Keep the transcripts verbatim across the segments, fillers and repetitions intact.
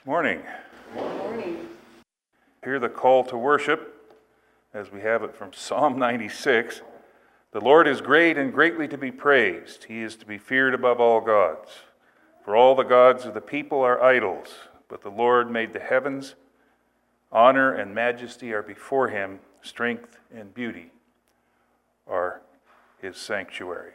Morning. Good morning. Hear the call to worship as we have it from Psalm ninety-six. The Lord is great and greatly to be praised. He is to be feared above all gods. For all the gods of the people are idols, but the Lord made the heavens. Honor and majesty are before him. Strength and beauty are his sanctuary.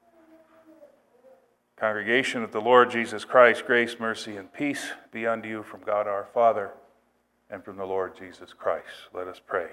Congregation of the Lord Jesus Christ, grace, mercy, and peace be unto you from God our Father and from the Lord Jesus Christ. Let us pray.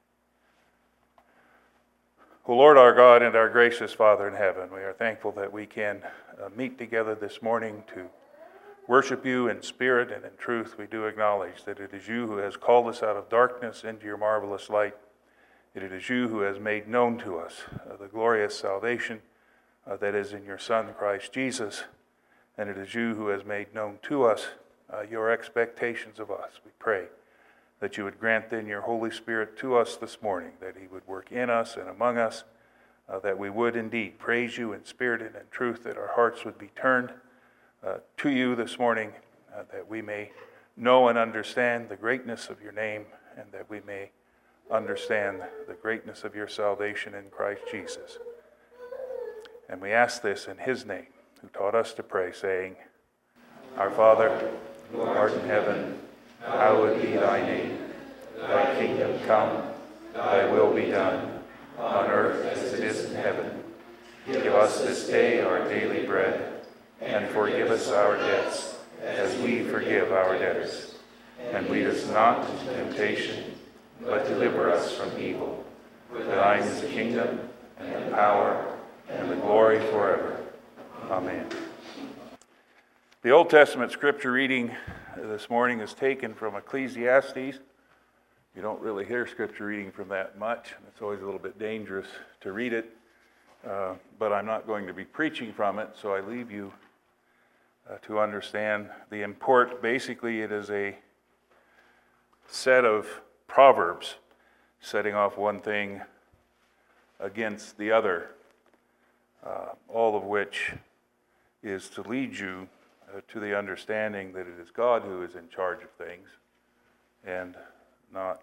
O Lord our God and our gracious Father in heaven, we are thankful that we can uh, meet together this morning to worship you in spirit and in truth. We do acknowledge that it is you who has called us out of darkness into your marvelous light. It is you who has made known to us uh, the glorious salvation Uh, that is in your Son, Christ Jesus, and it is you who has made known to us uh, your expectations of us. We pray that you would grant then your Holy Spirit to us this morning, that he would work in us and among us, uh, that we would indeed praise you in spirit and in truth, that our hearts would be turned uh, to you this morning, uh, that we may know and understand the greatness of your name, and that we may understand the greatness of your salvation in Christ Jesus. And we ask this in his name, who taught us to pray, saying, Our Father, who art in heaven, hallowed be thy name. Thy kingdom come, thy will be done, on earth as it is in heaven. Give us this day our daily bread, and forgive us our debts, as we forgive our debtors. And lead us not into temptation, but deliver us from evil. For thine is the kingdom, and the power, and the glory forever. Amen. The Old Testament scripture reading this morning is taken from Ecclesiastes. You don't really hear scripture reading from that much. It's always a little bit dangerous to read it, uh, but I'm not going to be preaching from it, so I leave you uh, to understand the import. Basically, it is a set of proverbs setting off one thing against the other. Uh, all of which is to lead you uh, to the understanding that it is God who is in charge of things and not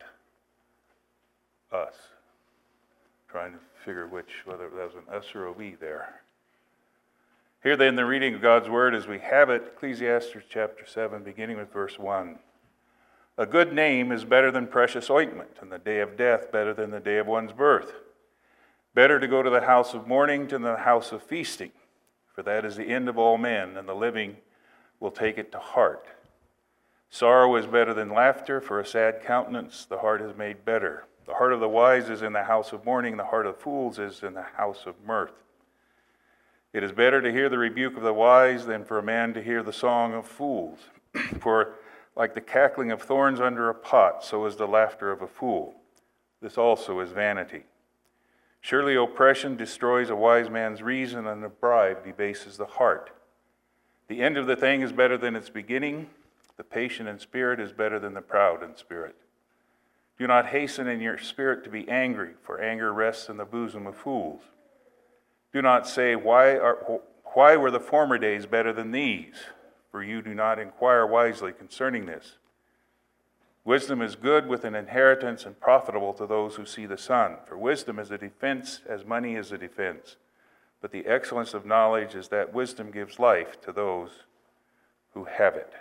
us. Trying to figure which, whether that was an us or a we there. Here then the reading of God's word as we have it, Ecclesiastes chapter seven, beginning with verse one. A good name is better than precious ointment, and the day of death better than the day of one's birth. Better to go to the house of mourning than the house of feasting, for that is the end of all men, and the living will take it to heart. Sorrow is better than laughter, for a sad countenance the heart is made better. The heart of the wise is in the house of mourning, the heart of fools is in the house of mirth. It is better to hear the rebuke of the wise than for a man to hear the song of fools. For like the cackling of thorns under a pot, so is the laughter of a fool. This also is vanity. Surely oppression destroys a wise man's reason, and a bribe debases the heart. The end of the thing is better than its beginning. The patient in spirit is better than the proud in spirit. Do not hasten in your spirit to be angry, for anger rests in the bosom of fools. Do not say, why, are, why were the former days better than these? For you do not inquire wisely concerning this. Wisdom is good with an inheritance and profitable to those who see the sun. For wisdom is a defense as money is a defense. But the excellence of knowledge is that wisdom gives life to those who have it.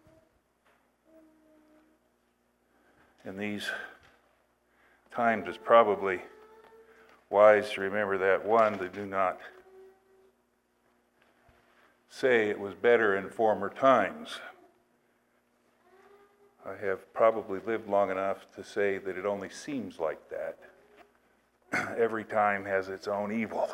In these times, it's probably wise to remember that, one, they do not say it was better in former times. I have probably lived long enough to say that it only seems like that. Every time has its own evil.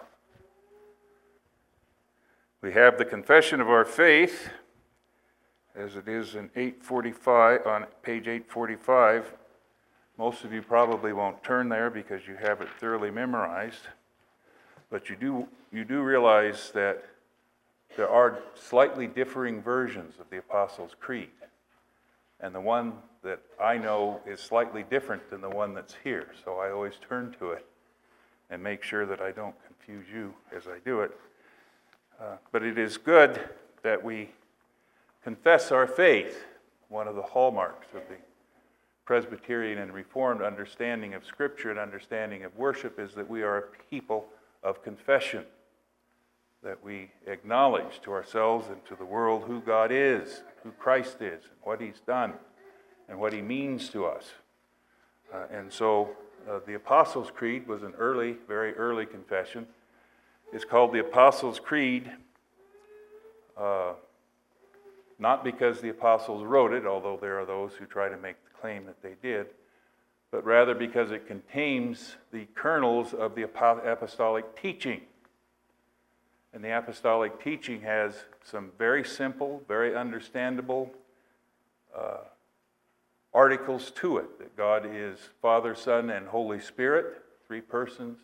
We have the confession of our faith, as it is in eight forty-five, on page eight forty-five. Most of you probably won't turn there because you have it thoroughly memorized. But you do, you do realize that there are slightly differing versions of the Apostles' Creed. And the one that I know is slightly different than the one that's here. So I always turn to it and make sure that I don't confuse you as I do it. Uh, but it is good that we confess our faith one of the hallmarks of the Presbyterian and Reformed understanding of Scripture and understanding of worship is that we are a people of confession, that we acknowledge to ourselves and to the world who God is, who Christ is, and what He's done, and what He means to us. Uh, and so uh, the Apostles' Creed was an early, very early confession. It's called the Apostles' Creed, uh, not because the apostles wrote it, although there are those who try to make the claim that they did, but rather because it contains the kernels of the apostolic teaching. And the apostolic teaching has some very simple, very understandable uh, articles to it, that God is Father, Son, and Holy Spirit, three persons,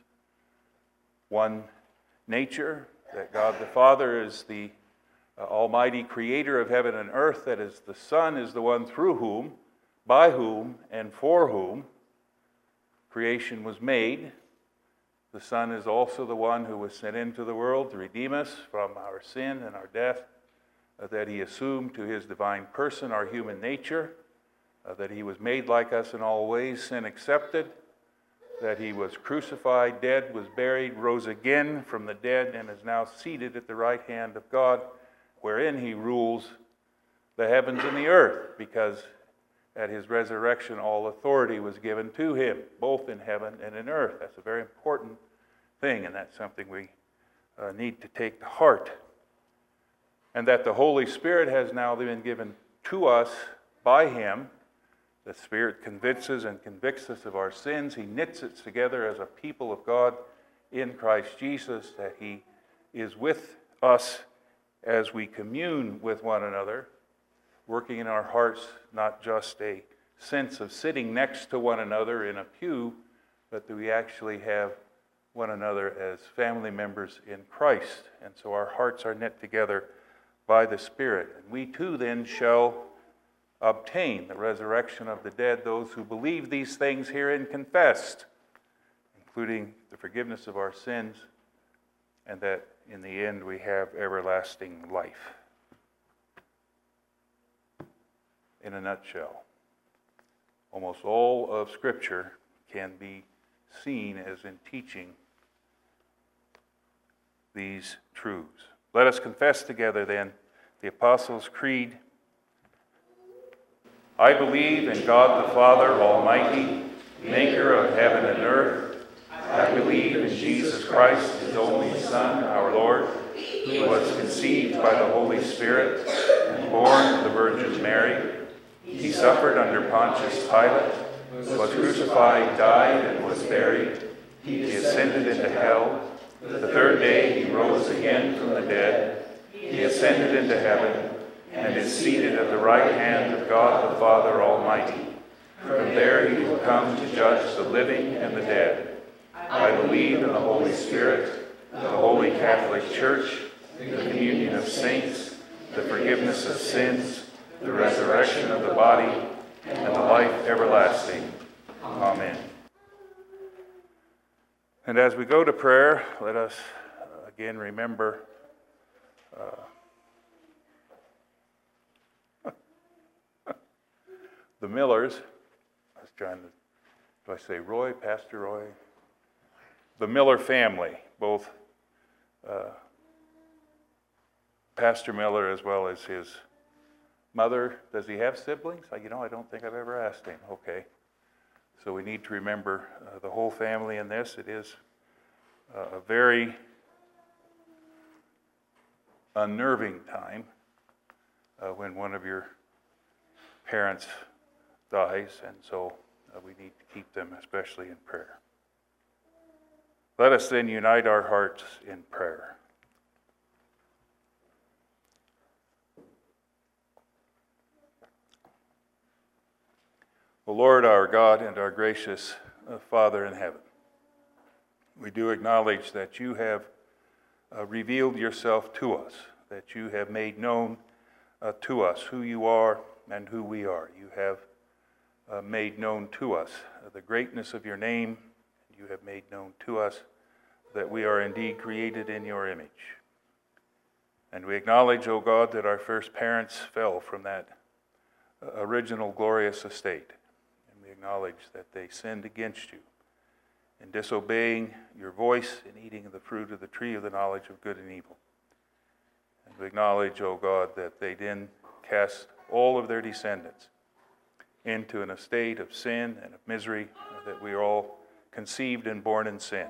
one nature, that God the Father is the uh, almighty creator of heaven and earth, that is the Son is the one through whom, by whom, and for whom creation was made. The Son is also the one who was sent into the world to redeem us from our sin and our death, uh, that He assumed to His divine person our human nature, uh, that He was made like us in all ways, sin accepted, that He was crucified, dead, was buried, rose again from the dead, and is now seated at the right hand of God, wherein He rules the heavens and the earth, because at His resurrection all authority was given to Him, both in heaven and in earth. That's a very important thing, and that's something we uh, need to take to heart. And that the Holy Spirit has now been given to us by Him. The Spirit convinces and convicts us of our sins. He knits us together as a people of God in Christ Jesus, that He is with us as we commune with one another, working in our hearts not just a sense of sitting next to one another in a pew, but that we actually have one another as family members in Christ. And so our hearts are knit together by the Spirit. And we too then shall obtain the resurrection of the dead, those who believe these things herein confessed, including the forgiveness of our sins, and that in the end we have everlasting life. In a nutshell, almost all of Scripture can be seen as in teaching these truths. Let us confess together then the Apostles' Creed. I believe in God the Father Almighty, maker of heaven and earth. I believe in Jesus Christ, His only Son, our Lord, who was conceived by the Holy Spirit and born of the Virgin Mary. He suffered under Pontius Pilate, was crucified, died, and was buried. He ascended into hell. The third day He rose again from the dead. He ascended into heaven and is seated at the right hand of God the Father Almighty. From there He will come to judge the living and the dead. I believe in the Holy Spirit, the Holy Catholic Church, the communion of saints, the forgiveness of sins, the resurrection of the body, and the life everlasting. Amen. And as we go to prayer, let us uh, again remember uh, the Millers. I was trying to, do I say Roy, Pastor Roy? The Miller family, both uh, Pastor Miller as well as his mother. Does he have siblings? You know, I don't think I've ever asked him. Okay. So we need to remember uh, the whole family in this. It is uh, a very unnerving time uh, when one of your parents dies, and so uh, we need to keep them especially in prayer. Let us then unite our hearts in prayer. O Lord, our God and our gracious uh, Father in heaven, we do acknowledge that you have uh, revealed yourself to us, that you have made known uh, to us who you are and who we are. You have uh, made known to us uh, the greatness of your name. You have made known to us that we are indeed created in your image. And we acknowledge, O God, that our first parents fell from that original glorious estate. And we acknowledge that they sinned against you in disobeying your voice and eating of the fruit of the tree of the knowledge of good and evil. And we acknowledge, O God, that they then cast all of their descendants into an estate of sin and of misery, that we are all conceived and born in sin.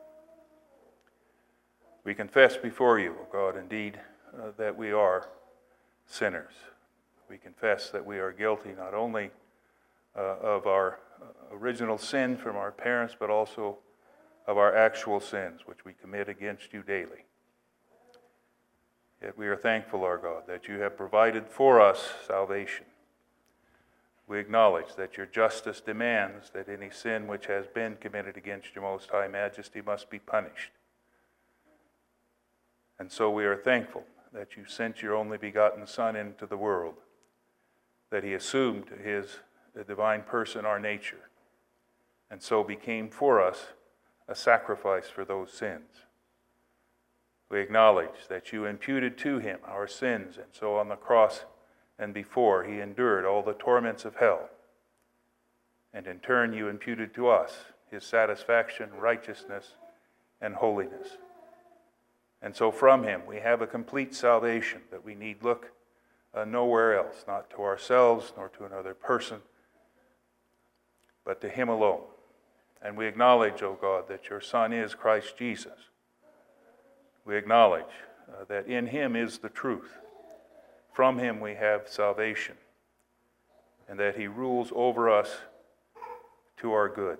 We confess before you, O God, indeed, uh, that we are sinners. We confess that we are guilty not only uh, of our uh, original sin from our parents, but also of our actual sins, which we commit against you daily. Yet we are thankful, our God, that you have provided for us salvation. We acknowledge that your justice demands that any sin which has been committed against your most high majesty must be punished. And so we are thankful that you sent your only begotten Son into the world, that he assumed his the divine person our nature, and so became for us a sacrifice for those sins. We acknowledge that you imputed to him our sins, and so on the cross and before he endured all the torments of hell. And in turn you imputed to us his satisfaction, righteousness, and holiness. And so from him we have a complete salvation that we need look uh, nowhere else, not to ourselves nor to another person, but to him alone. And we acknowledge, O God, that your Son is Christ Jesus. We acknowledge uh, that in him is the truth. From him we have salvation, and that he rules over us to our good.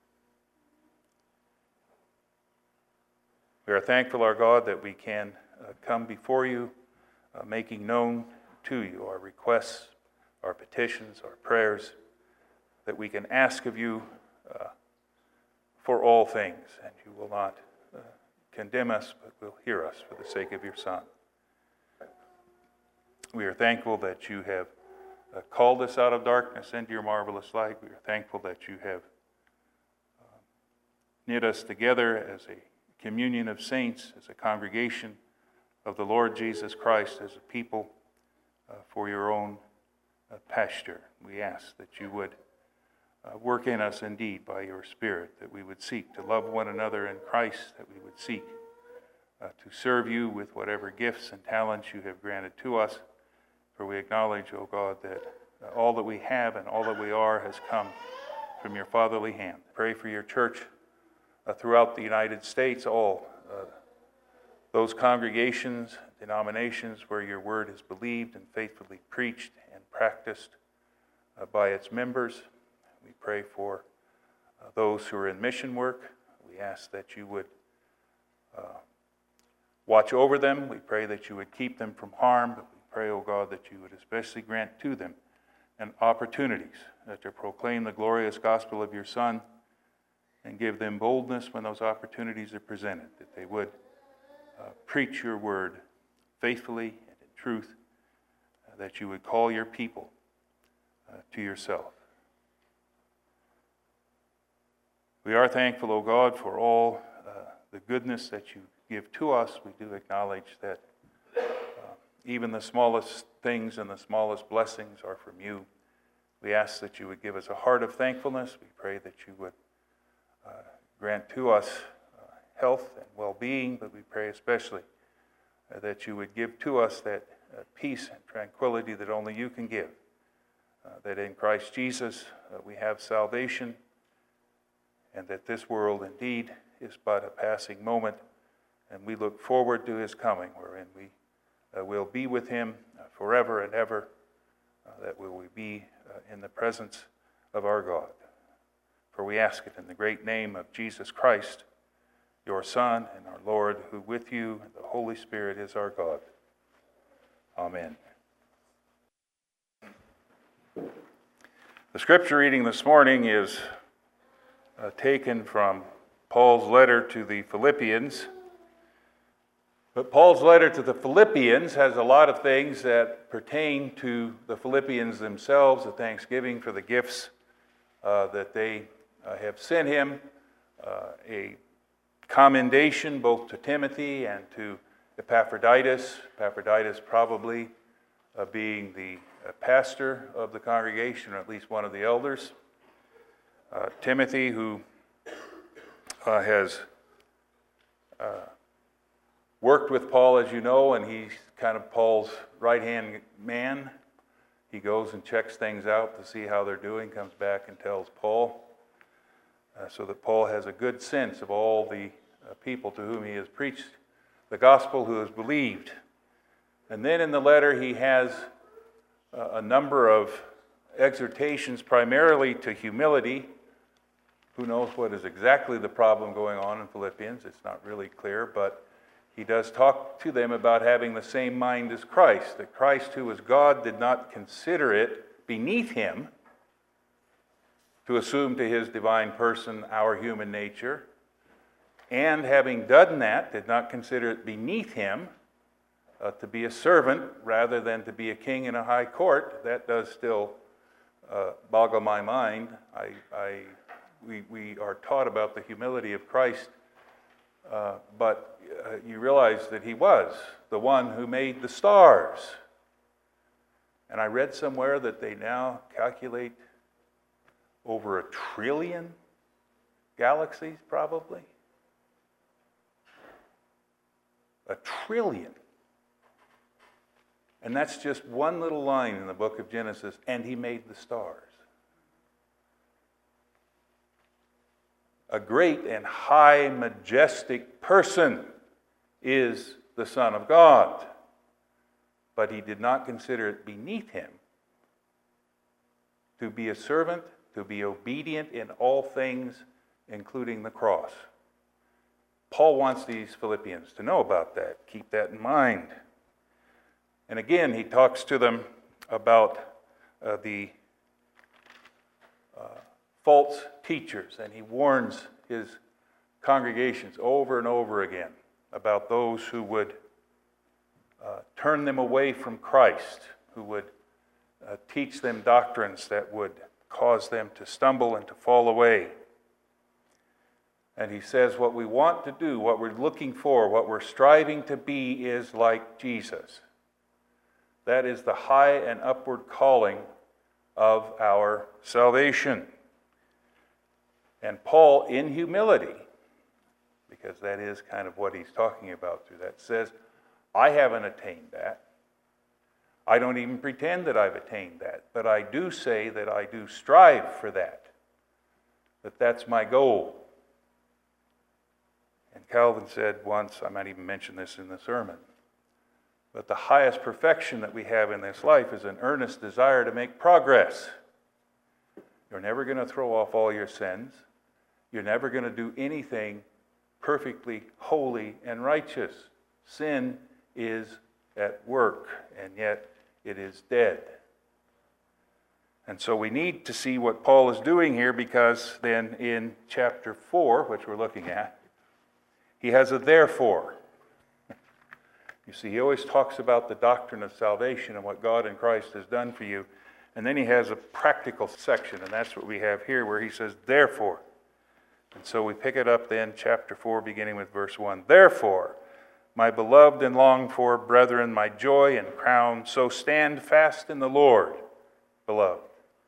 We are thankful, our God, that we can uh, come before you, uh, making known to you our requests, our petitions, our prayers, that we can ask of you uh, for all things, and you will not uh, condemn us, but will hear us for the sake of your Son. We are thankful that you have uh, called us out of darkness into your marvelous light. We are thankful that you have uh, knit us together as a communion of saints, as a congregation of the Lord Jesus Christ, as a people uh, for your own uh, pasture. We ask that you would uh, work in us indeed by your Spirit, that we would seek to love one another in Christ, that we would seek uh, to serve you with whatever gifts and talents you have granted to us. For we acknowledge, O God, that uh, all that we have and all that we are has come from your fatherly hand. Pray for your church uh, throughout the United States, all uh, those congregations, denominations where your word is believed and faithfully preached and practiced uh, by its members. We pray for uh, those who are in mission work. We ask that you would uh, watch over them. We pray that you would keep them from harm, but we pray, O God, that you would especially grant to them and opportunities uh, to proclaim the glorious gospel of your Son, and give them boldness when those opportunities are presented, that they would uh, preach your word faithfully and in truth, uh, that you would call your people uh, to yourself. We are thankful, O God, for all uh, the goodness that you give to us. We do acknowledge that uh, even the smallest things and the smallest blessings are from you. We ask that you would give us a heart of thankfulness. We pray that you would uh, grant to us uh, health and well-being, but we pray especially uh, that you would give to us that uh, peace and tranquility that only you can give, uh, that in Christ Jesus uh, we have salvation, and that this world indeed is but a passing moment, and we look forward to his coming, wherein we uh, will be with him uh, forever and ever, uh, that we will be uh, in the presence of our God. For we ask it in the great name of Jesus Christ, your Son and our Lord, who with you and the Holy Spirit is our God. Amen. The scripture reading this morning is uh, taken from Paul's letter to the Philippians. But Paul's letter to the Philippians has a lot of things that pertain to the Philippians themselves, the thanksgiving for the gifts uh, that they uh, have sent him, uh, a commendation both to Timothy and to Epaphroditus, Epaphroditus probably uh, being the a pastor of the congregation, or at least one of the elders. Uh, Timothy, who uh, has uh, worked with Paul, as you know, and he's kind of Paul's right-hand man. He goes and checks things out to see how they're doing, comes back and tells Paul, uh, so that Paul has a good sense of all the uh, people to whom he has preached the gospel, who has believed. And then in the letter he has uh, a number of exhortations, primarily to humility. Who knows what is exactly the problem going on in Philippians? It's not really clear, but he does talk to them about having the same mind as Christ, that Christ, who was God, did not consider it beneath him to assume to his divine person our human nature, and having done that, did not consider it beneath him uh, to be a servant rather than to be a king in a high court. That does still uh, boggle my mind. I, I, we, we are taught about the humility of Christ, uh, but Uh, you realize that he was the one who made the stars. And I read somewhere that they now calculate over a trillion galaxies, probably. A trillion. And that's just one little line in the book of Genesis, and he made the stars. A great and high, majestic person is the Son of God, but he did not consider it beneath him to be a servant, to be obedient in all things, including the cross. Paul wants these Philippians to know about that. Keep that in mind. And again, he talks to them about uh, the uh, false teachers, and he warns his congregations over and over again about those who would uh, turn them away from Christ, who would uh, teach them doctrines that would cause them to stumble and to fall away. And he says what we want to do, what we're looking for, what we're striving to be is like Jesus. That is the high and upward calling of our salvation. And Paul, in humility, because that is kind of what he's talking about through that, says, I haven't attained that. I don't even pretend that I've attained that, but I do say that I do strive for that, that that's my goal. And Calvin said once, I might even mention this in the sermon, but the highest perfection that we have in this life is an earnest desire to make progress. You're never going to throw off all your sins. You're never going to do anything perfectly holy and righteous. Sin is at work, and yet it is dead. And so we need to see what Paul is doing here, because then in chapter four, which we're looking at, he has a therefore. You see, he always talks about the doctrine of salvation and what God in Christ has done for you. And then he has a practical section, and that's what we have here, where he says, therefore. And so we pick it up then, chapter four, beginning with verse one. Therefore, my beloved and longed for brethren, my joy and crown, so stand fast in the Lord, beloved.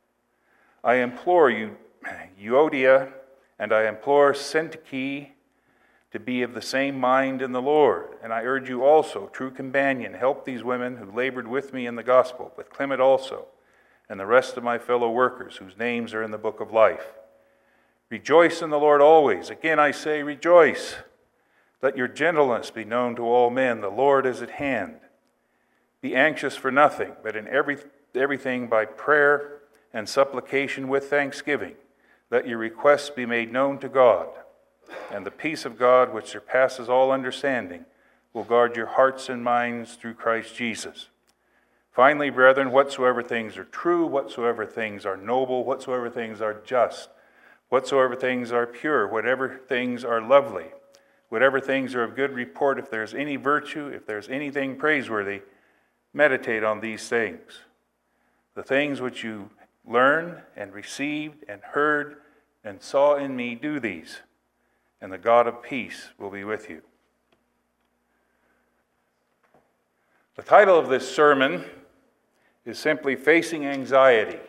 I implore you, Euodia, and I implore Syntyche, to be of the same mind in the Lord. And I urge you also, true companion, help these women who labored with me in the gospel, with Clement also, and the rest of my fellow workers whose names are in the book of life. Rejoice in the Lord always. Again I say, rejoice. Let your gentleness be known to all men. The Lord is at hand. Be anxious for nothing, but in every, everything by prayer and supplication with thanksgiving. Let your requests be made known to God. And the peace of God, which surpasses all understanding, will guard your hearts and minds through Christ Jesus. Finally, brethren, whatsoever things are true, whatsoever things are noble, whatsoever things are just, whatsoever things are pure, whatever things are lovely, whatever things are of good report, if there's any virtue, if there's anything praiseworthy, meditate on these things. The things which you learned and received and heard and saw in me, do these, and the God of peace will be with you. The title of this sermon is simply facing anxiety.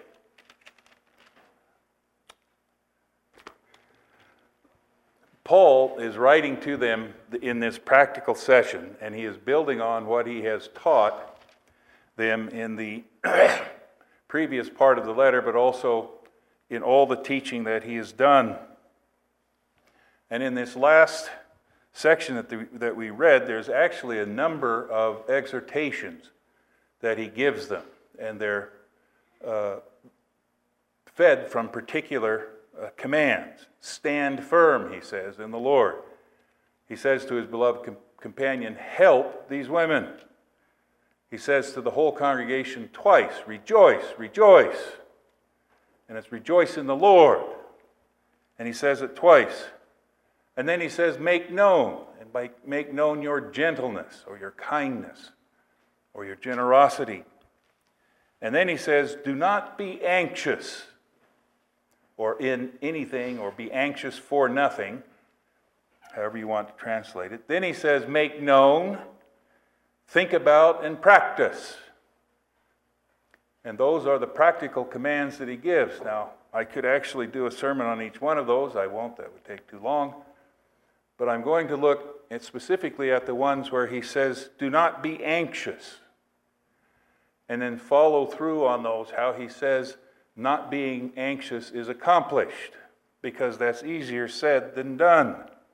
Paul is writing to them in this practical session, and he is building on what he has taught them in the previous part of the letter, but also in all the teaching that he has done. And in this last section that, the, that we read, there's actually a number of exhortations that he gives them, and they're uh, fed from particular uh, commands. Stand firm, he says, in the Lord. He says to his beloved com- companion, help these women. He says to the whole congregation twice, rejoice, rejoice. And it's rejoice in the Lord. And he says it twice. And then he says, make known. And by make known your gentleness or your kindness or your generosity. And then he says, do not be anxious or in anything, or be anxious for nothing, however you want to translate it. Then he says, make known, think about, and practice. And those are the practical commands that he gives. Now, I could actually do a sermon on each one of those. I won't, that would take too long. But I'm going to look at specifically at the ones where he says, do not be anxious. And then follow through on those, how he says, not being anxious is accomplished, because that's easier said than done.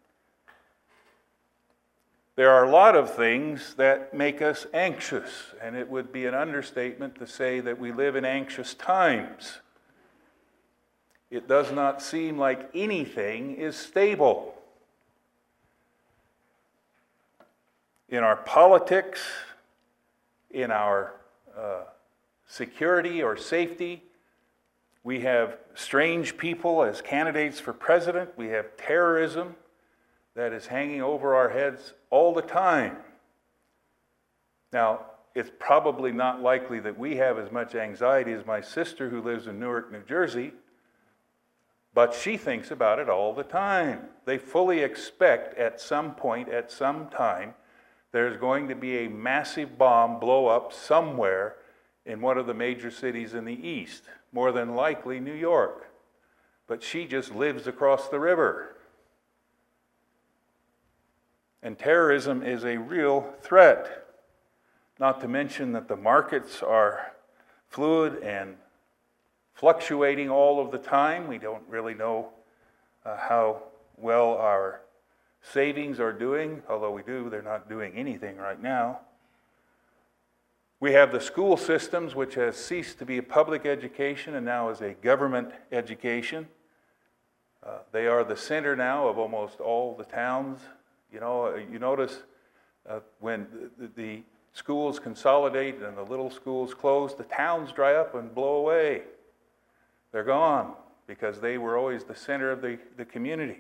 There are a lot of things that make us anxious, and it would be an understatement to say that we live in anxious times. It does not seem like anything is stable. In our politics, in our uh, security or safety, we have strange people as candidates for president. We have terrorism that is hanging over our heads all the time. Now, it's probably not likely that we have as much anxiety as my sister who lives in Newark, New Jersey, but she thinks about it all the time. They fully expect at some point, at some time, there's going to be a massive bomb blow up somewhere in one of the major cities in the East, more than likely New York. But she just lives across the river. And terrorism is a real threat. Not to mention that the markets are fluid and fluctuating all of the time. We don't really know uh, how well our savings are doing, although we do, they're not doing anything right now. We have the school systems, which has ceased to be a public education and now is a government education. Uh, they are the center now of almost all the towns. You know, you notice uh, when the, the schools consolidate and the little schools close, the towns dry up and blow away. They're gone because they were always the center of the, the community.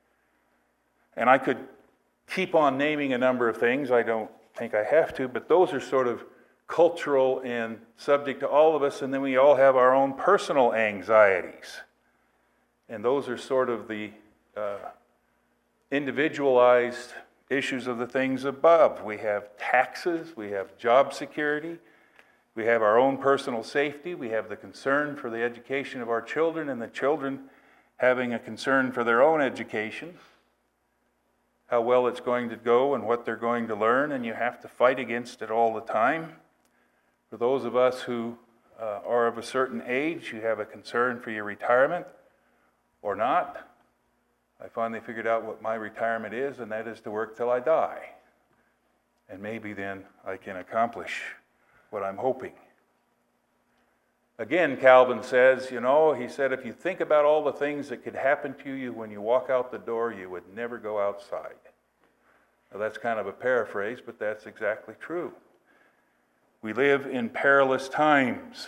And I could keep on naming a number of things. I don't think I have to, but those are sort of cultural and subject to all of us, and then we all have our own personal anxieties. And those are sort of the uh, individualized issues of the things above. We have taxes, we have job security, we have our own personal safety, we have the concern for the education of our children, and the children having a concern for their own education, how well it's going to go and what they're going to learn, and you have to fight against it all the time. For those of us who uh, are of a certain age, you have a concern for your retirement or not. I finally figured out what my retirement is, and that is to work till I die. And maybe then I can accomplish what I'm hoping. Again, Calvin says, you know, he said, if you think about all the things that could happen to you when you walk out the door, you would never go outside. Now, that's kind of a paraphrase, but that's exactly true. We live in perilous times.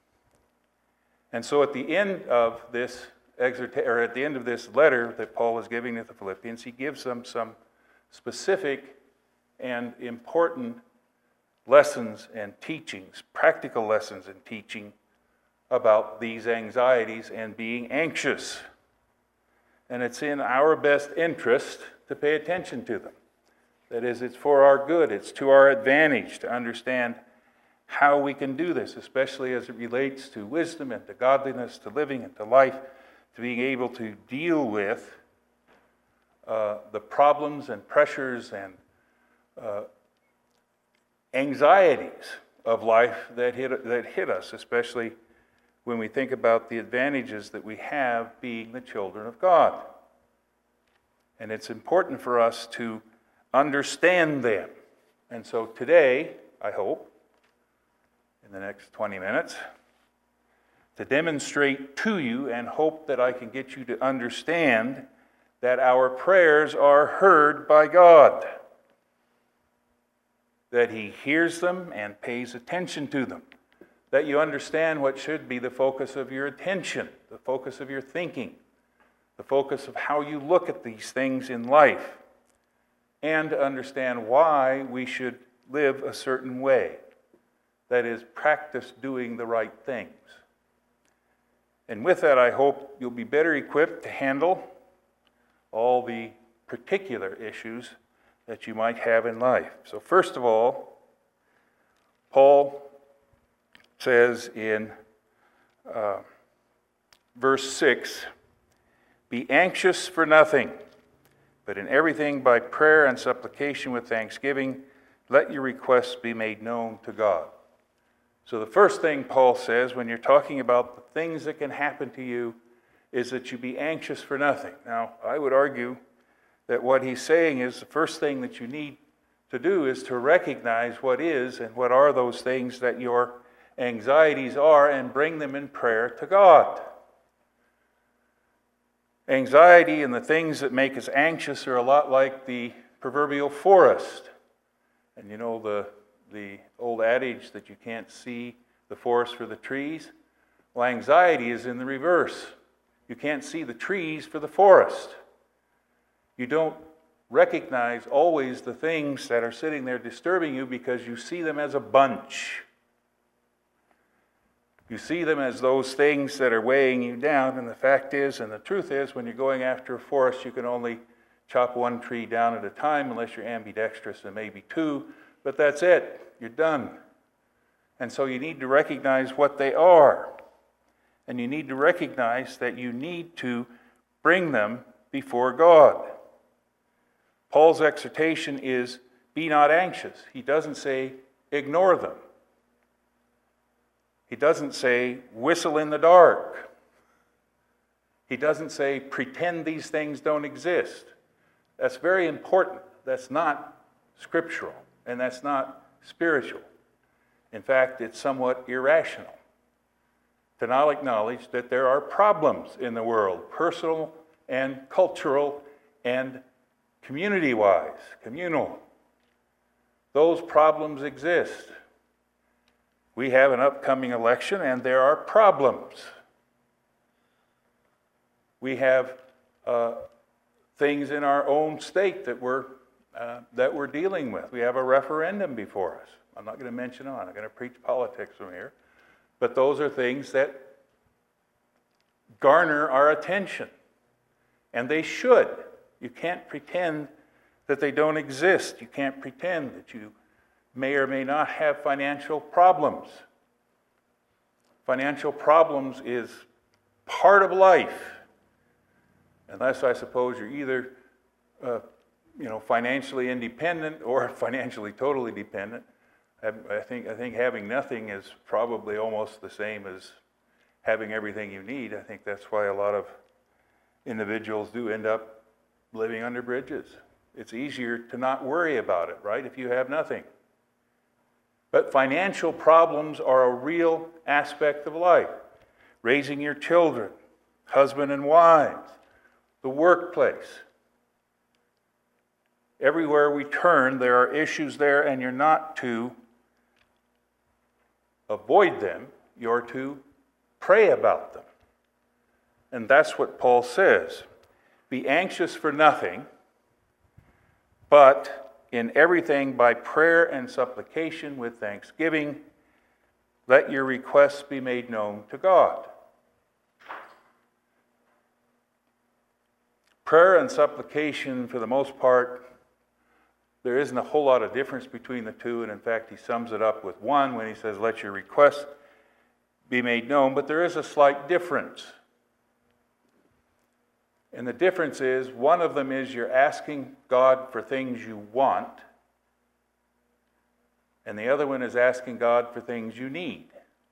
And so at the end of this exhortation, or at the end of this letter that Paul is giving to the Philippians, he gives them some specific and important lessons and teachings, practical lessons and teaching about these anxieties and being anxious. And it's in our best interest to pay attention to them. That is, it's for our good. It's to our advantage to understand how we can do this, especially as it relates to wisdom and to godliness, to living and to life, to being able to deal with uh, the problems and pressures and uh, anxieties of life that hit, that hit us, especially when we think about the advantages that we have being the children of God. And it's important for us to understand them. And so today, I hope, in the next twenty minutes, to demonstrate to you and hope that I can get you to understand that our prayers are heard by God, that He hears them and pays attention to them, that you understand what should be the focus of your attention, the focus of your thinking, the focus of how you look at these things in life, and to understand why we should live a certain way. That is, practice doing the right things. And with that, I hope you'll be better equipped to handle all the particular issues that you might have in life. So first of all, Paul says in uh, verse six, "Be anxious for nothing, but in everything by prayer and supplication with thanksgiving, let your requests be made known to God." So the first thing Paul says when you're talking about the things that can happen to you is that you be anxious for nothing. Now, I would argue that what he's saying is the first thing that you need to do is to recognize what is and what are those things that your anxieties are and bring them in prayer to God. Anxiety and the things that make us anxious are a lot like the proverbial forest. And you know the, the old adage that you can't see the forest for the trees? Well, anxiety is in the reverse. You can't see the trees for the forest. You don't recognize always the things that are sitting there disturbing you because you see them as a bunch. You see them as those things that are weighing you down, and the fact is, and the truth is, when you're going after a forest, you can only chop one tree down at a time unless you're ambidextrous, and maybe two, but that's it. You're done. And so you need to recognize what they are. And you need to recognize that you need to bring them before God. Paul's exhortation is, be not anxious. He doesn't say, ignore them. He doesn't say, whistle in the dark. He doesn't say, pretend these things don't exist. That's very important. That's not scriptural, and that's not spiritual. In fact, it's somewhat irrational to not acknowledge that there are problems in the world, personal and cultural and community-wise, communal. Those problems exist. We have an upcoming election, and there are problems. We have uh, things in our own state that we're, uh, that we're dealing with. We have a referendum before us. I'm not going to mention on. I'm not going to preach politics from here. But those are things that garner our attention. And they should. You can't pretend that they don't exist. You can't pretend that you may or may not have financial problems. Financial problems is part of life. Unless, I suppose, you're either uh, you know, financially independent or financially totally dependent. I think, I think having nothing is probably almost the same as having everything you need. I think that's why a lot of individuals do end up living under bridges. It's easier to not worry about it, right, if you have nothing. But financial problems are a real aspect of life. Raising your children, husband and wives, the workplace. Everywhere we turn, there are issues there, and you're not to avoid them, you're to pray about them. And that's what Paul says. Be anxious for nothing, but in everything by prayer and supplication with thanksgiving, let your requests be made known to God. Prayer and supplication, for the most part, there isn't a whole lot of difference between the two, and in fact, he sums it up with one when he says, let your requests be made known, but there is a slight difference. And the difference is, one of them is you're asking God for things you want, and the other one is asking God for things you need.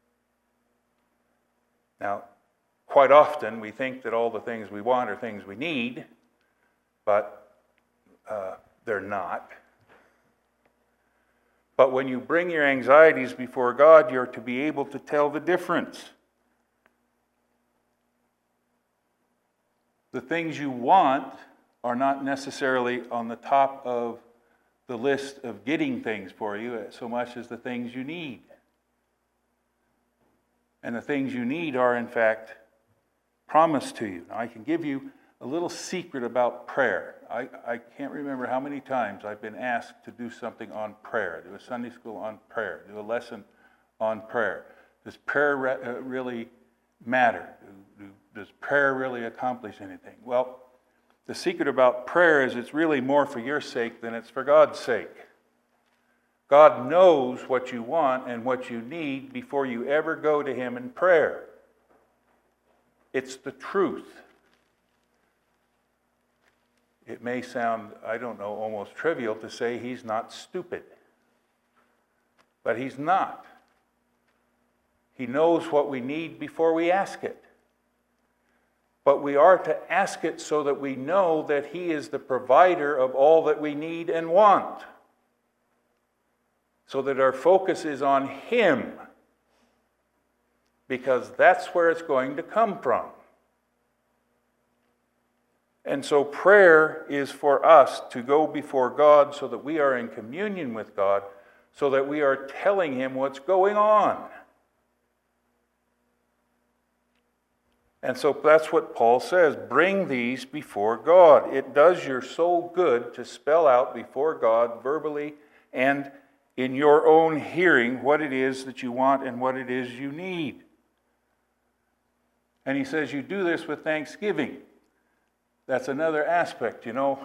Now, quite often we think that all the things we want are things we need, but uh, they're not. But when you bring your anxieties before God, you're to be able to tell the difference. The things you want are not necessarily on the top of the list of getting things for you so much as the things you need. And the things you need are, in fact, promised to you. Now, I can give you a little secret about prayer. I, I can't remember how many times I've been asked to do something on prayer, do a Sunday school on prayer, do a lesson on prayer. Does prayer re- uh, really matter? Do, do, does prayer really accomplish anything? Well, the secret about prayer is it's really more for your sake than it's for God's sake. God knows what you want and what you need before you ever go to Him in prayer. It's the truth. It may sound, I don't know, almost trivial to say He's not stupid. But He's not. He knows what we need before we ask it. But we are to ask it so that we know that He is the provider of all that we need and want. So that our focus is on Him. Because that's where it's going to come from. And so prayer is for us to go before God so that we are in communion with God, so that we are telling Him what's going on. And so that's what Paul says, bring these before God. It does your soul good to spell out before God verbally and in your own hearing what it is that you want and what it is you need. And he says you do this with thanksgiving. That's another aspect, you know.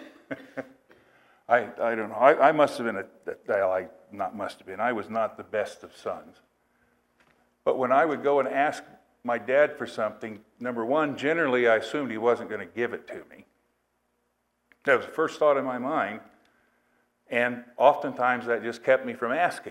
I I don't know. I, I must have been, a, well, I not must have been, I was not the best of sons. But when I would go and ask my dad for something, number one, generally I assumed he wasn't going to give it to me. That was the first thought in my mind. And oftentimes that just kept me from asking.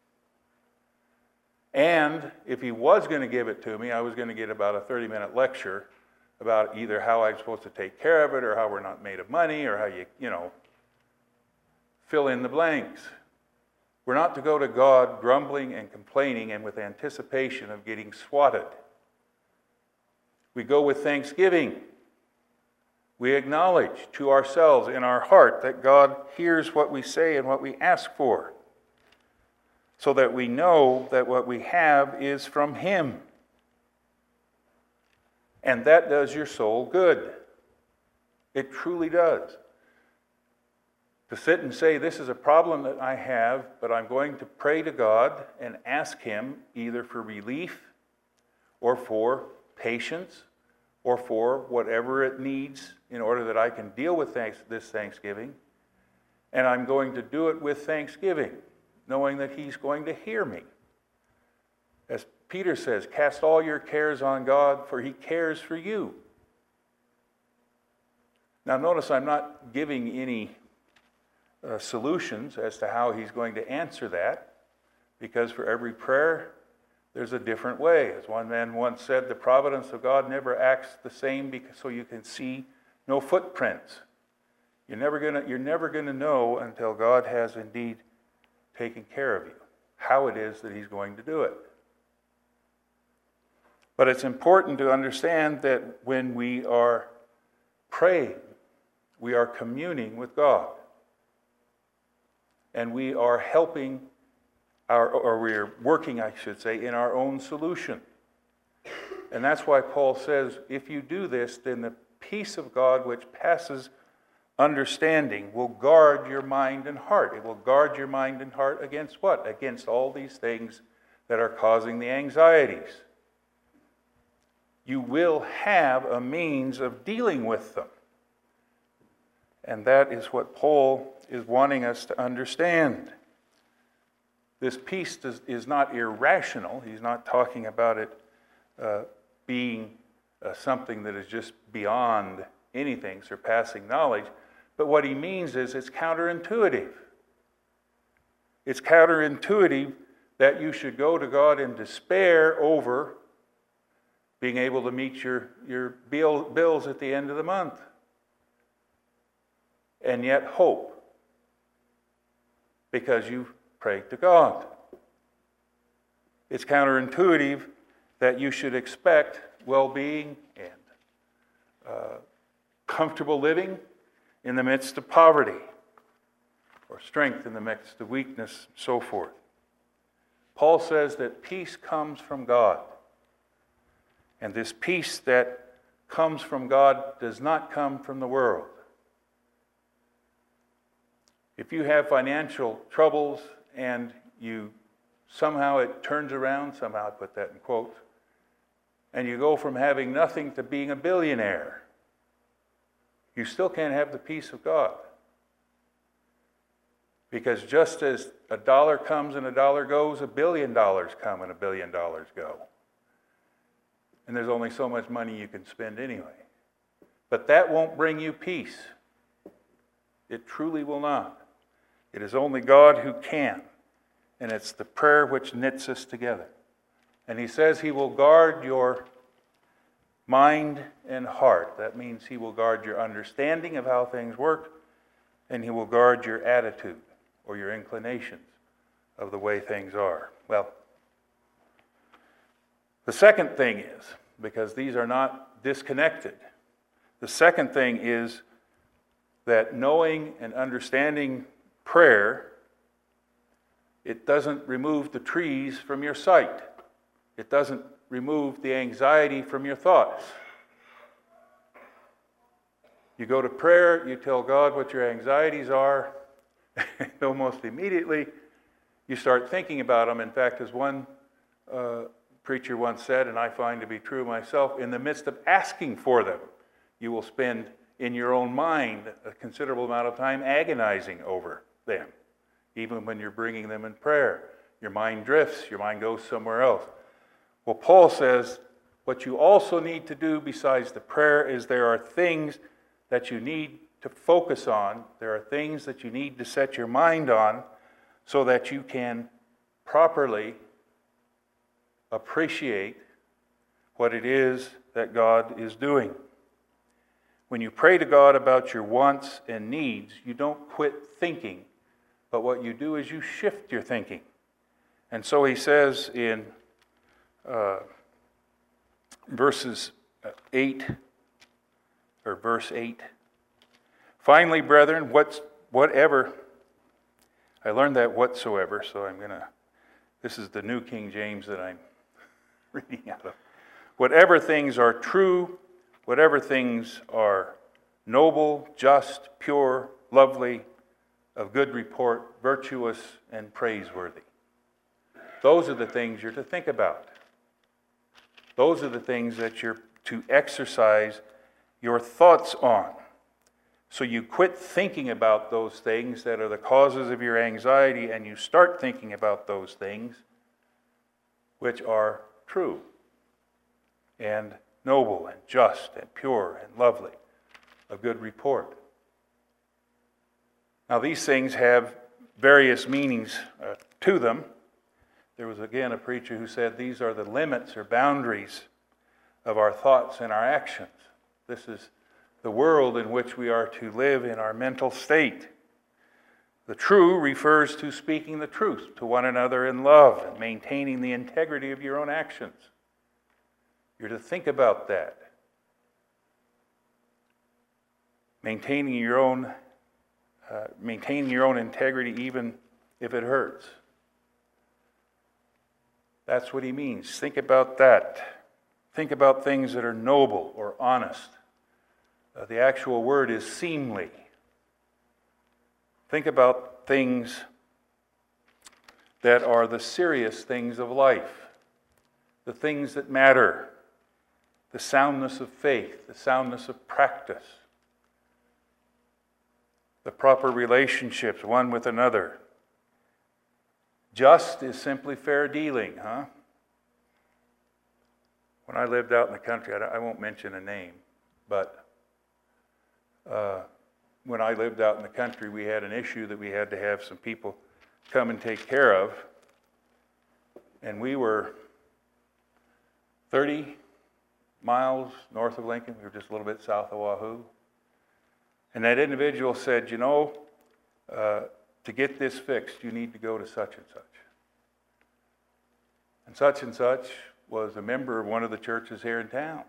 And if he was going to give it to me, I was going to get about a thirty-minute lecture about either how I'm supposed to take care of it or how we're not made of money or how you, you know, fill in the blanks. We're not to go to God grumbling and complaining and with anticipation of getting swatted. We go with thanksgiving. We acknowledge to ourselves in our heart that God hears what we say and what we ask for, so that we know that what we have is from Him. And that does your soul good. It truly does. To sit and say, this is a problem that I have, but I'm going to pray to God and ask Him either for relief or for patience or for whatever it needs in order that I can deal with thanks, this Thanksgiving. And I'm going to do it with thanksgiving, knowing that He's going to hear me. As Peter says, cast all your cares on God, for He cares for you. Now notice I'm not giving any uh, solutions as to how He's going to answer that, because for every prayer, there's a different way. As one man once said, the providence of God never acts the same because, so you can see no footprints. You're never gonna, you're never gonna know until God has indeed taken care of you, how it is that He's going to do it. But it's important to understand that when we are praying, we are communing with God. And we are helping, our, or we're working, I should say, in our own solution. And that's why Paul says, if you do this, then the peace of God which passes understanding will guard your mind and heart. It will guard your mind and heart against what? Against all these things that are causing the anxieties. You will have a means of dealing with them. And that is what Paul is wanting us to understand. This peace does, is not irrational. He's not talking about it uh, being uh, something that is just beyond anything, surpassing knowledge. But what he means is it's counterintuitive. It's counterintuitive that you should go to God in despair over being able to meet your, your bill, bills at the end of the month. And yet hope, because you prayed to God. It's counterintuitive that you should expect well-being and uh, comfortable living in the midst of poverty, or strength in the midst of weakness, and so forth. Paul says that peace comes from God. And this peace that comes from God does not come from the world. If you have financial troubles and you somehow it turns around, somehow I put that in quotes, and you go from having nothing to being a billionaire, you still can't have the peace of God. Because just as a dollar comes and a dollar goes, a billion dollars come and a billion dollars go. And there's only so much money you can spend anyway. But that won't bring you peace. It truly will not. It is only God who can. And it's the prayer which knits us together. And he says he will guard your mind and heart. That means he will guard your understanding of how things work, and he will guard your attitude or your inclinations of the way things are. Well, the second thing is, because these are not disconnected, the second thing is that knowing and understanding prayer, it doesn't remove the trees from your sight. It doesn't remove the anxiety from your thoughts. You go to prayer, you tell God what your anxieties are, and almost immediately you start thinking about them. In fact, as one uh, preacher once said, and I find to be true myself, in the midst of asking for them, you will spend in your own mind a considerable amount of time agonizing over them. Even when you're bringing them in prayer, your mind drifts, your mind goes somewhere else. Well, Paul says what you also need to do besides the prayer is there are things that you need to focus on. There are things that you need to set your mind on so that you can properly appreciate what it is that God is doing. When you pray to God about your wants and needs, you don't quit thinking, but what you do is you shift your thinking. And so he says in uh, verses eight, or verse eight, finally, brethren, what's, whatever, I learned that whatsoever, so I'm going to, this is the New King James that I'm reading out of. Whatever things are true, whatever things are noble, just, pure, lovely, of good report, virtuous, and praiseworthy. Those are the things you're to think about. Those are the things that you're to exercise your thoughts on. So you quit thinking about those things that are the causes of your anxiety, and you start thinking about those things which are true and noble and just and pure and lovely, of good report. Now these things have various meanings uh, to them. There was again a preacher who said these are the limits or boundaries of our thoughts and our actions. This is the world in which we are to live in our mental state. The true refers to speaking the truth to one another in love and maintaining the integrity of your own actions. You're to think about that. Maintaining your own, uh, maintaining your own integrity even if it hurts. That's what he means. Think about that. Think about things that are noble or honest. Uh, the actual word is seemly. Think about things that are the serious things of life, the things that matter, the soundness of faith, the soundness of practice. the proper relationships one with another. Just is simply fair dealing, huh? When I lived out in the country, I won't mention a name, but uh, when I lived out in the country, we had an issue that we had to have some people come and take care of. And we were thirty miles north of Lincoln. We were just a little bit south of Wahoo. And that individual said, you know, uh, to get this fixed, you need to go to such and such. And such and such was a member of one of the churches here in town.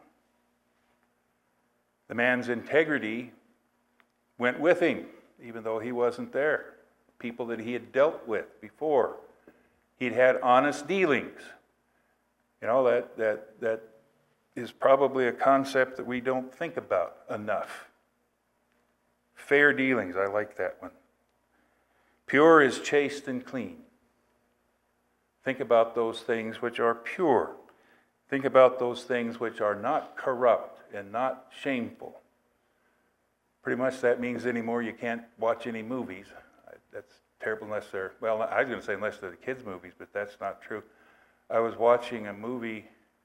The man's integrity went with him, even though he wasn't there. People that he had dealt with before. He'd had honest dealings. You know, that, that, that is probably a concept that we don't think about enough. Fair dealings, I like that one. Pure is chaste and clean. Think about those things which are pure. Think about those things which are not corrupt and not shameful. Pretty much that means anymore you can't watch any movies. That's terrible unless they're, well, I was going to say unless they're the kids' movies, but that's not true. I was watching a movie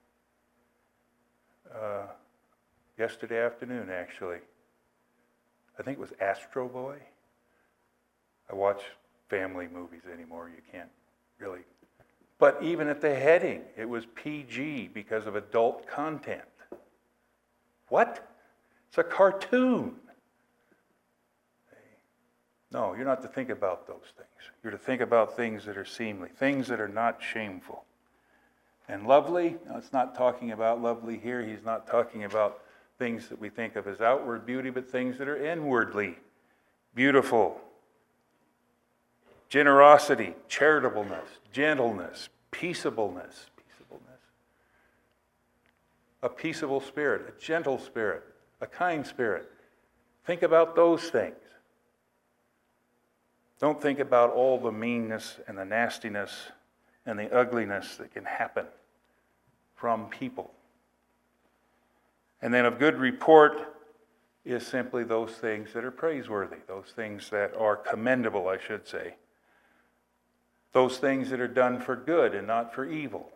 uh, yesterday afternoon, actually. I think it was Astro Boy. I watch family movies anymore. You can't really. But even at the heading, it was P G because of adult content. What? It's a cartoon. No, you're not to think about those things. You're to think about things that are seemly, things that are not shameful. And lovely, no, it's not talking about lovely here. He's not talking about things that we think of as outward beauty, but things that are inwardly beautiful. Generosity, charitableness, gentleness, peaceableness, peaceableness. A peaceable spirit, a gentle spirit, a kind spirit. Think about those things. Don't think about all the meanness and the nastiness and the ugliness that can happen from people. And then of good report is simply those things that are praiseworthy, those things that are commendable, I should say. Those things that are done for good and not for evil.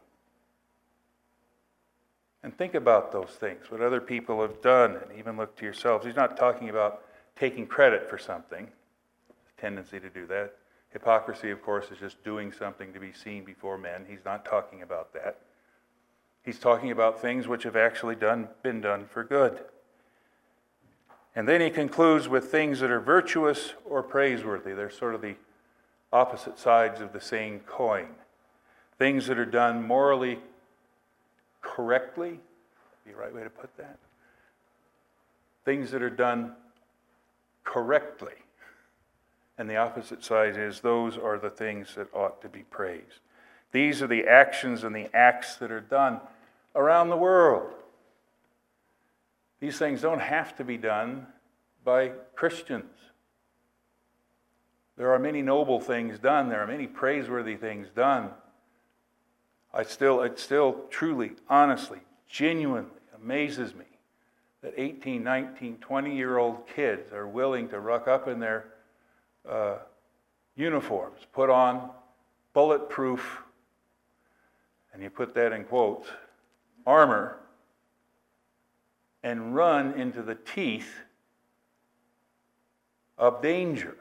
And think about those things, what other people have done, and even look to yourselves. He's not talking about taking credit for something, a tendency to do that. Hypocrisy, of course, is just doing something to be seen before men. He's not talking about that. He's talking about things which have actually done, been done for good. And then he concludes with things that are virtuous or praiseworthy. They're sort of the opposite sides of the same coin. Things that are done morally correctly, be the right way to put that. Things that are done correctly. And the opposite side is those are the things that ought to be praised. These are the actions and the acts that are done around the world. These things don't have to be done by Christians. There are many noble things done. There are many praiseworthy things done. I still, it still truly, honestly, genuinely amazes me that eighteen, nineteen, twenty-year-old kids are willing to ruck up in their uh, uniforms, put on bulletproof, and you put that in quotes, armor, and run into the teeth of danger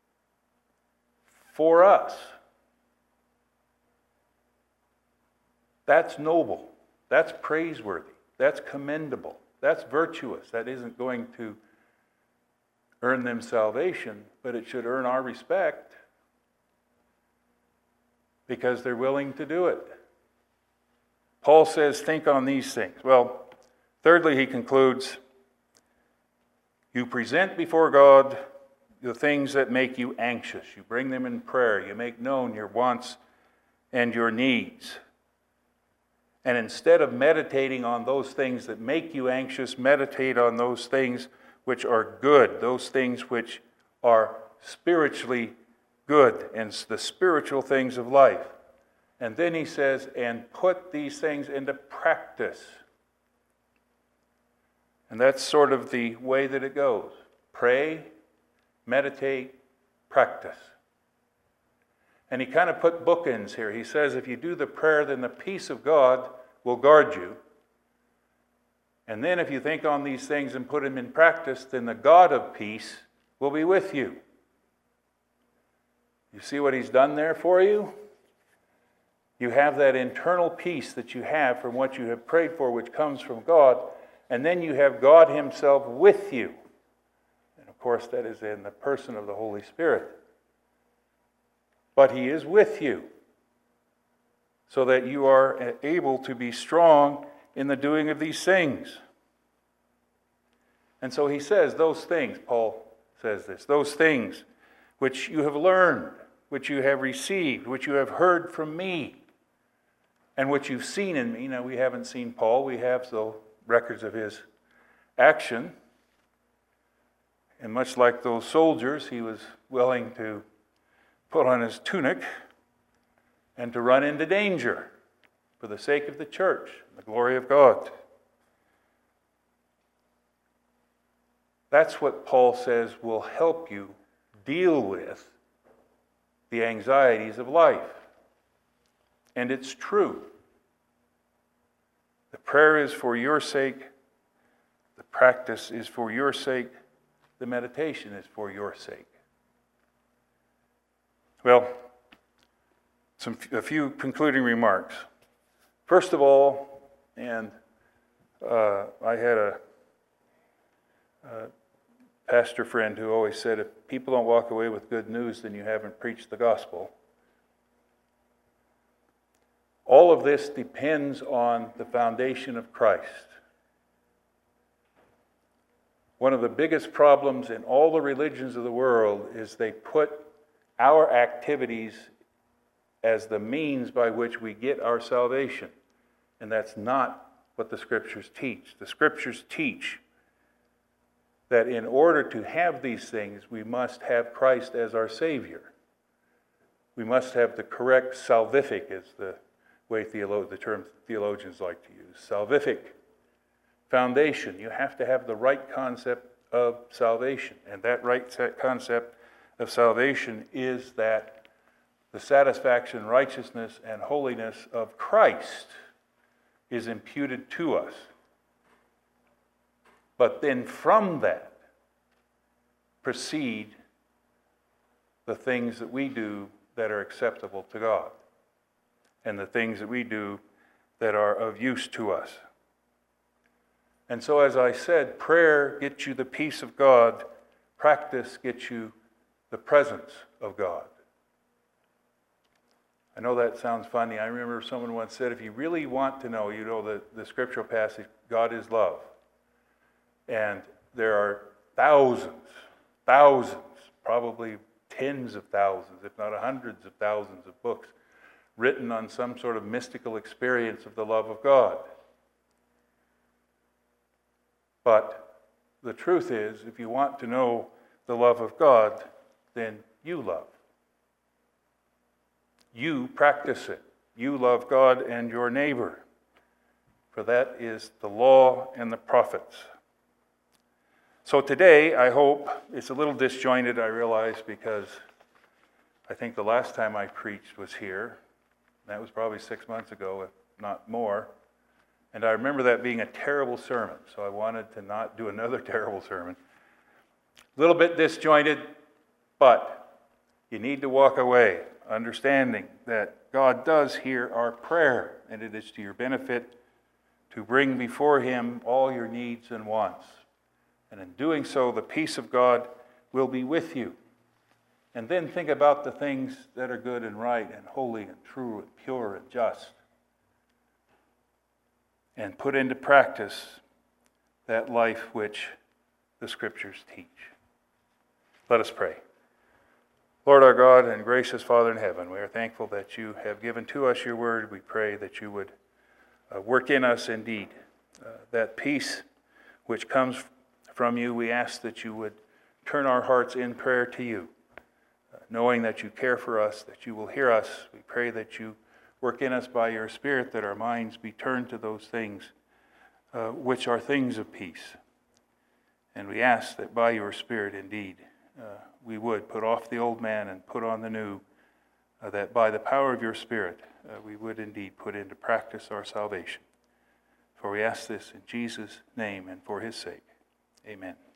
for us. That's noble. That's praiseworthy. That's commendable. That's virtuous. That isn't going to earn them salvation, but it should earn our respect because they're willing to do it. Paul says, think on these things. Well, thirdly, he concludes, you present before God the things that make you anxious. You bring them in prayer. You make known your wants and your needs. And instead of meditating on those things that make you anxious, meditate on those things which are good, those things which are spiritually good, and the spiritual things of life. And then he says, and put these things into practice. And that's sort of the way that it goes. Pray, meditate, practice. And he kind of put bookends here. He says, if you do the prayer, then the peace of God will guard you. And then if you think on these things and put them in practice, then the God of peace will be with you. You see what he's done there for you? You have that internal peace that you have from what you have prayed for, which comes from God. And then you have God himself with you. And of course, that is in the person of the Holy Spirit. But he is with you, so that you are able to be strong in the doing of these things. And so he says, those things, Paul says this, those things which you have learned, which you have received, which you have heard from me, and which you've seen in me. Now, we haven't seen Paul. We have the records of his action. And much like those soldiers, he was willing to put on his tunic and to run into danger for the sake of the church, the glory of God. That's what Paul says will help you deal with the anxieties of life. And it's true. The prayer is for your sake. The practice is for your sake. The meditation is for your sake. Well, some a few concluding remarks. First of all, and uh, I had a, a pastor friend who always said, if people don't walk away with good news, then you haven't preached the gospel. All of this depends on the foundation of Christ. One of the biggest problems in all the religions of the world is they put our activities as the means by which we get our salvation. And that's not what the Scriptures teach. The Scriptures teach that in order to have these things, we must have Christ as our Savior. We must have the correct salvific, is the way theolo- the term theologians like to use. Salvific foundation. You have to have the right concept of salvation. And that right concept of salvation is that the satisfaction, righteousness, and holiness of Christ is imputed to us. But then from that proceed the things that we do that are acceptable to God, and the things that we do that are of use to us. And so, as I said, prayer gets you the peace of God, practice gets you the presence of God. I know that sounds funny. I remember someone once said, if you really want to know, you know the, the scriptural passage, God is love. And there are thousands, thousands, probably tens of thousands, if not hundreds of thousands of books written on some sort of mystical experience of the love of God. But the truth is, if you want to know the love of God, then you love. You practice it. You love God and your neighbor. For that is the law and the prophets. So today, I hope, it's a little disjointed, I realize, because I think the last time I preached was here. That was probably six months ago, if not more. And I remember that being a terrible sermon, so I wanted to not do another terrible sermon. A little bit disjointed, but you need to walk away understanding that God does hear our prayer, and it is to your benefit to bring before Him all your needs and wants. And in doing so, the peace of God will be with you. And then think about the things that are good and right and holy and true and pure and just. And put into practice that life which the Scriptures teach. Let us pray. Lord our God and gracious Father in heaven, we are thankful that you have given to us your word. We pray that you would uh, work in us indeed uh, that peace which comes from you. We ask that you would turn our hearts in prayer to you, uh, knowing that you care for us, that you will hear us. We pray that you work in us by your Spirit, that our minds be turned to those things uh, which are things of peace. And we ask that by your Spirit indeed uh, we would put off the old man and put on the new, uh, that by the power of your Spirit, uh, we would indeed put into practice our salvation. For we ask this in Jesus' name and for his sake. Amen.